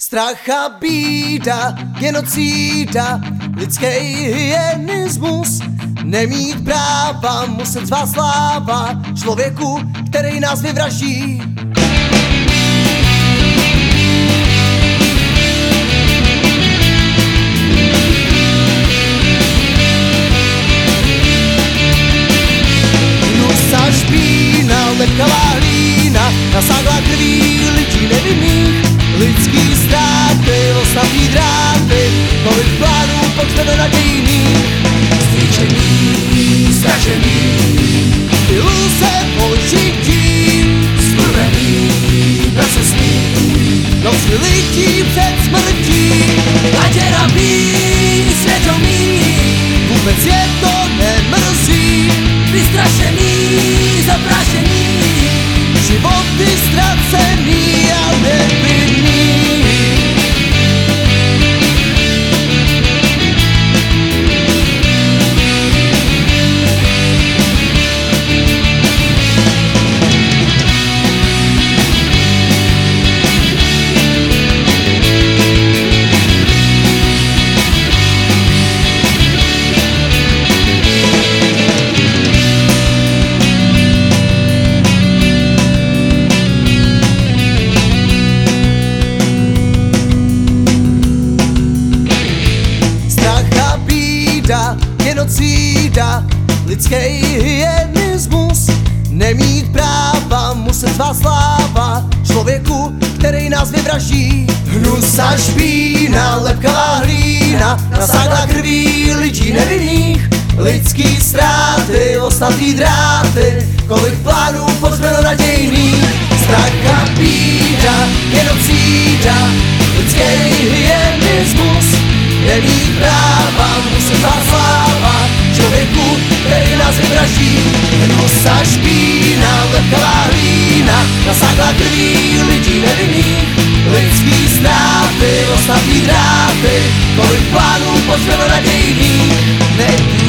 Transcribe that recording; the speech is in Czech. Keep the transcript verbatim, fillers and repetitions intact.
Strach a bída, genocída, lidský hyenismus, nemít práva, muset svá sláva člověku, který nás vyvraždí. Nusa špína, lepkavá hlína, nasáklá krví lidí nevinných. Lidský ztráty, osnatý dráty, kolik plánů potřebujeme nadějných. Zničený, ztražený, iluze použití, skurvený, procesný, noci lidí před smrtí. a tě rabí svědomí, Vůbec je to nemrzí, vystrašený, zaprašený, životy ztracený a nevinný. Genocída, lidský hyenismus, nemít práva, muset svá sláva člověku, který nás vyvraždí. Hnus a špína, lepkavá hlína, nasáklá krví lidí nevinných. Lidský ztráty, osnatý dráty, kolik plánů potřebujeme nadějných. Strach a bída, genocída, lidský hyenismus, nemít práva, muset svá sláva člověku, který nás vyvraždí. Hnus a špína, lepkavá hlína, nasáklá krví lidí nevinných. Lidský ztráty, osnatý dráty, kolik plánů potřebujeme nadějných.